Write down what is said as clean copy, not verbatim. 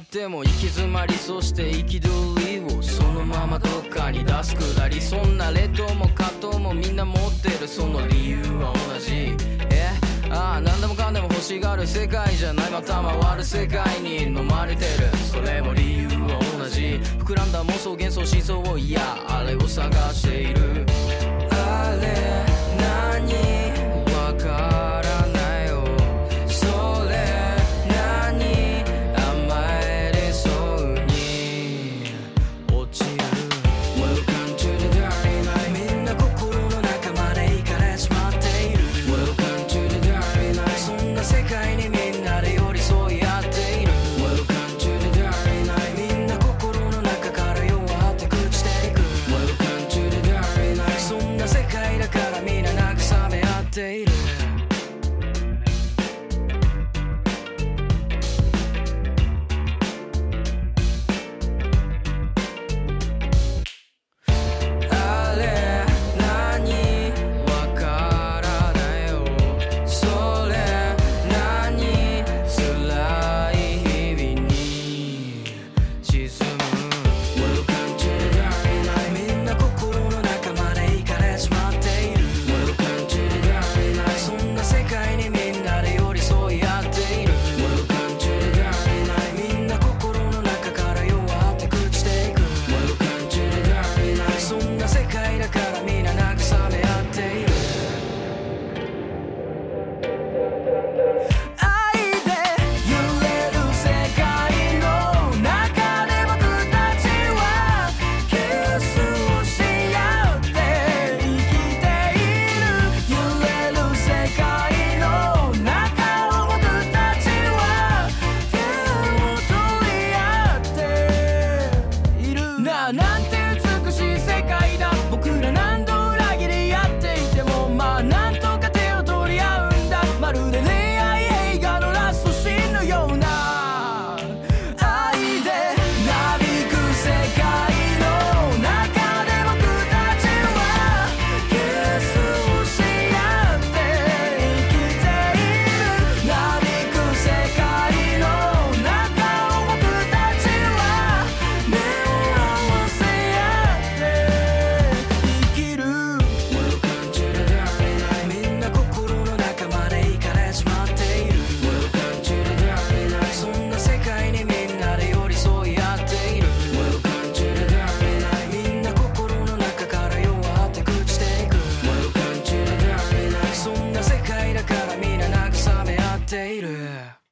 っても行き詰まり、そして憤りをそのままどっかに出すくだり、そんな劣等も葛藤もみんな持ってる、その理由は同じ。何でもかんでも欲しがる世界じゃない、また回る世界に飲まれてる、それも理由は同じ。膨らんだ妄想幻想真相を、いやあれを探している。あれ何わからないよ、それ何甘えれそうに落ちる。 Welcome to the dirty night、 みんな心の中まで行かれちまっている。 Welcome to the dirty night、 そんな世界にみんなで寄り添い合っている。 Welcome to the dirty night、 みんな心の中から弱って朽ちていく。 Welcome to the dirty night、 そんな世界だからみんな慰め合っている。あれ何わからないよ、それ何辛い日々に沈む。 Welcome to the dirty night、 みんな心の中まで行かれちまっている。 Welcome to the dirty night、 そんな世界にみんなで寄り添い合っている。 Welcome to the dirty night、 みんな心の中から弱って朽ちていく。 Welcome to the dirty night、 そんな世界だからみんな慰め合っている。愛で揺れる世界の中で僕たちはキスをし合って生きている。揺れる世界の中を僕たちは手を取り合っている。なんて美しい世界だ、僕ら何度裏切り合っていても、まあなんとか手を取り合うんだ。まるで恋愛映画のラストシーンのような愛でなびく世界の中で僕たちはキスをし合って生きている。なびく世界の中を僕たちは目を合わせ合って生きる。 Welcome to the dirty night、 みんな心の中まで行かれちまっている。 Welcome to the dirty night、 そんな世界にみんなで寄り添い合っている。 Welcome to the dirty night、 みんな心の中から弱って朽ちていく。 Welcome to the dirty night、 そんな世界だからみんな慰め合っている。